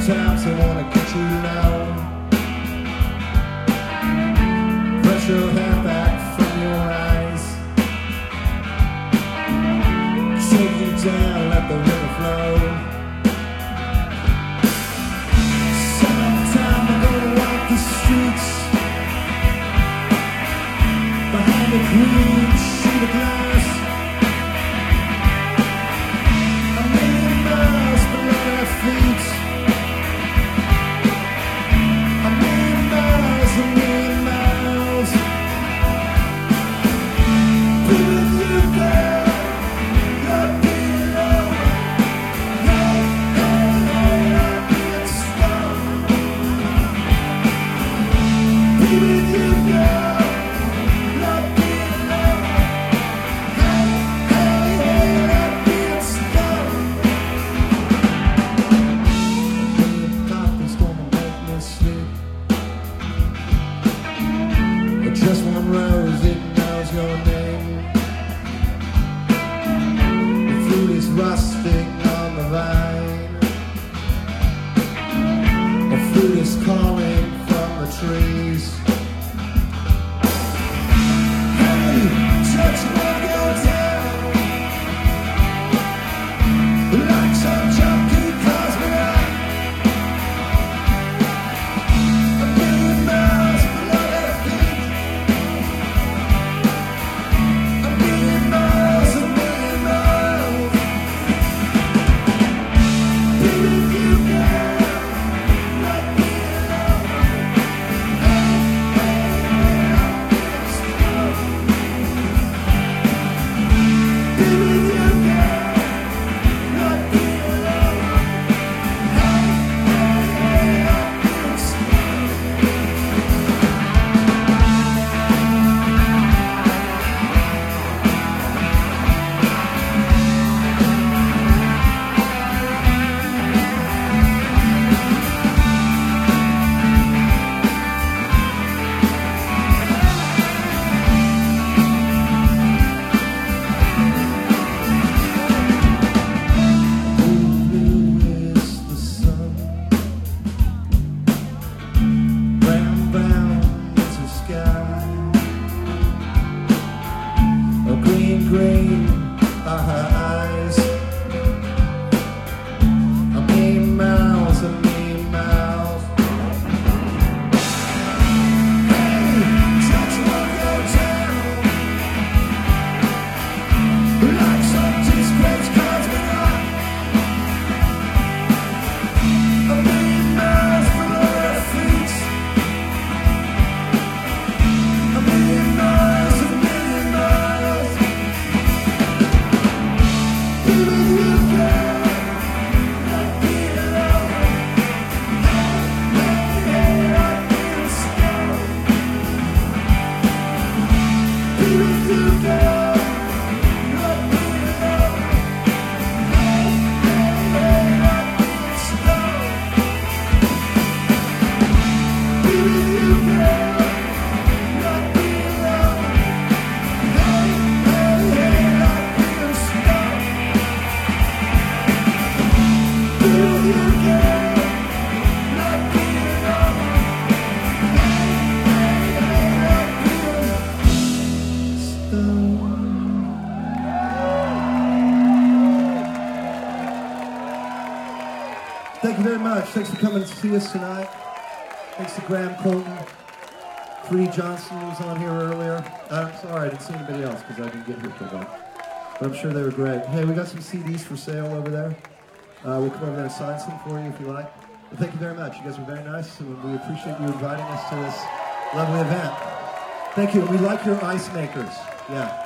Sometimes I wanna get you low. Brush your hair back from your eyes. Take you down, let the river flow. Sometime I'm gonna walk the streets behind the green sheet of glass. A million miles below our feet. A million miles. Be with you, girl. Not be alone. Hey, hey, hey, I'll be in stone. Be with you, girl. Not be alone. Hey, hey, hey, I'll be in stone. Coffee's gonna make me sleep. But just one rose, it knows your name. The fruit is rusting on the vine. The fruit is calling from the trees. Hey, touch one go down. Like some junkie calls me out. A million miles below their feet. A million miles, a million miles. Be with you, girl. Not be alone. Hey, hey, hey, I'll be in stone. Be with you, girl. Not be alone. Hey, hey, hey, I'll be in stone. Blue is the sun. Brown, brown is the sky. Oh, green, green are her eyes. A million miles, a million miles. Hey, touch one go down. Like some disgrace calls me out. A million miles below our feet. A million miles, a million miles. Be with you, girl. Not be alone. Hey, hey, hey, I'll be in stone. Be with you, girl. Not be alone. Hey, hey, hey, I'll be in stone. Be with you, girl. Not be alone. Hey, hey, hey, I'll be in stone. Be with you, girl. Not be alone. Hey, hey, hey, I'll be in stone. Thank you very much. Thanks for coming to see us tonight. Thanks to Graham Colton, Free Johnson, who was on here earlier. I'm sorry I didn't see anybody else because I didn't get here till then. But I'm sure they were great. Hey, we got some CDs for sale over there. We'll come over there and sign some for you if you like. But thank you very much. You guys were very nice, and we appreciate you inviting us to this lovely event. Thank you. We like your ice makers. Yeah.